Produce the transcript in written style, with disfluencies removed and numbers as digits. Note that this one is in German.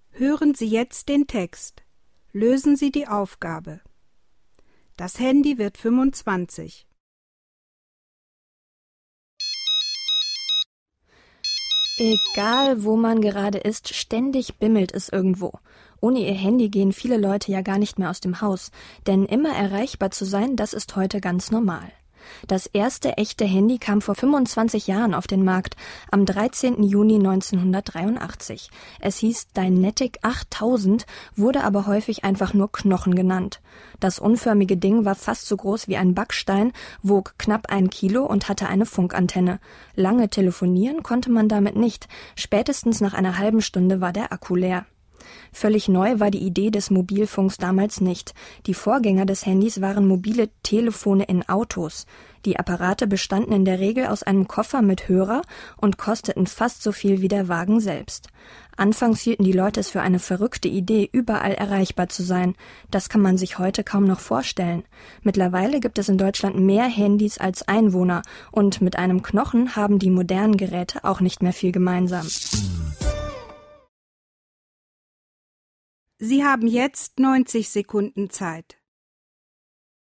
Hören Sie jetzt den Text. Lösen Sie die Aufgabe. Das Handy wird 25. Egal, wo man gerade ist, ständig bimmelt es irgendwo. Ohne ihr Handy gehen viele Leute ja gar nicht mehr aus dem Haus, denn immer erreichbar zu sein, das ist heute ganz normal. Das erste echte Handy kam vor 25 Jahren auf den Markt, am 13. Juni 1983. Es hieß Dynetic 8000, wurde aber häufig einfach nur Knochen genannt. Das unförmige Ding war fast so groß wie ein Backstein, wog knapp 1 Kilo und hatte eine Funkantenne. Lange telefonieren konnte man damit nicht. Spätestens nach einer halben Stunde war der Akku leer. Völlig neu war die Idee des Mobilfunks damals nicht. Die Vorgänger des Handys waren mobile Telefone in Autos. Die Apparate bestanden in der Regel aus einem Koffer mit Hörer und kosteten fast so viel wie der Wagen selbst. Anfangs hielten die Leute es für eine verrückte Idee, überall erreichbar zu sein. Das kann man sich heute kaum noch vorstellen. Mittlerweile gibt es in Deutschland mehr Handys als Einwohner und mit einem Knochen haben die modernen Geräte auch nicht mehr viel gemeinsam. Sie haben jetzt 90 Sekunden Zeit.